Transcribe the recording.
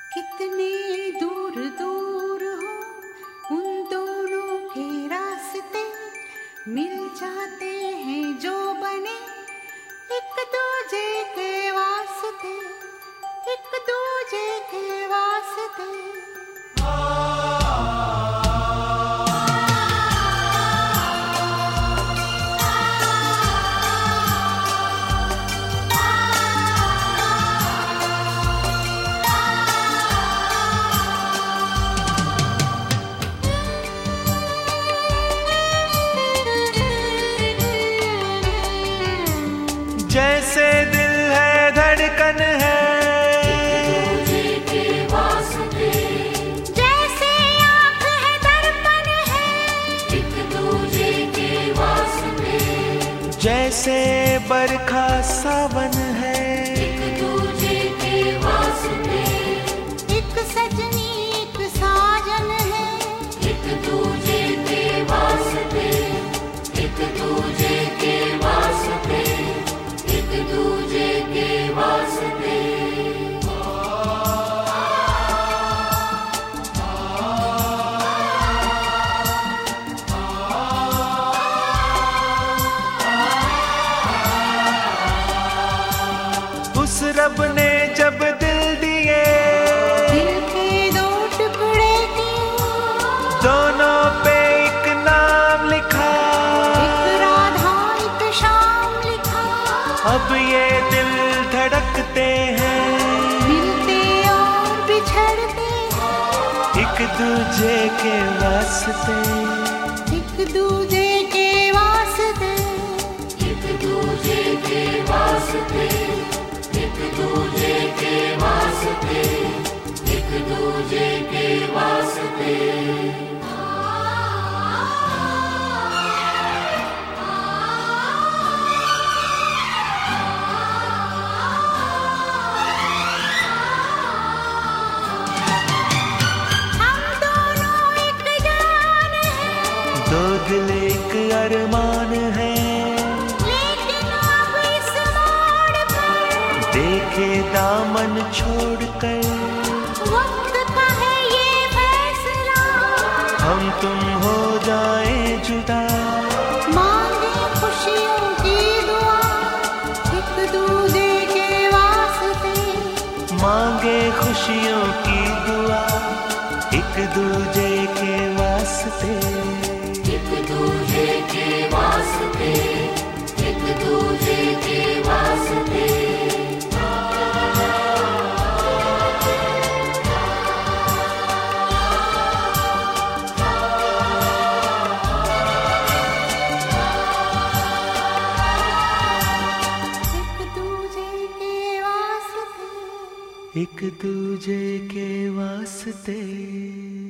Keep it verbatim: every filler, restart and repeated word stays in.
कितने दूर दूर हो उन दोनों के रास्ते, मिल जाते हैं जो बने एक दूजे के वास्ते, एक दूजे के वास्ते। जैसे दिल है धड़कन है, एक दूजे के वास्ते। जैसे आँख है दर्पण है, एक दूजे के वास्ते। जैसे बरखा सावन है, एक दूजे के वास्ते। एक सजनी एक साजन है, एक दूजे के वास्ते, एक दूजे के वास्ते, एक दूजे के वास्ते। उस रब ने जब दिल दिए, दिल के दो टुकड़े किए, दोनों पे एक नाम लिखा, एक राधा एक शाम लिखा। अब ये दिल धड़कते हैं, मिलते और बिछड़ते एक दूजे के वास्ते, एक दूजे के वास्ते, एक दूजे के वास्ते, एक दूजे के वास्ते, एक दूजे के वास्ते। हम दोनों एक जान हैं, दो दिल एक अरमान है, लेकिन अब इस मोड़ पर देखे दामन छोड़कर वक्त का है ये फैसला। हम तुम हो जाए जुदा, मांगे खुशियों की दुआ, एक दूजे के वास्ते, मांगे खुशियों की दुआ, एक दूजे के वास्ते, एक दूजे के वास्ते, एक दूजे के वास्ते। एक दूजे के वास्ते, एक दूजे के वास्ते।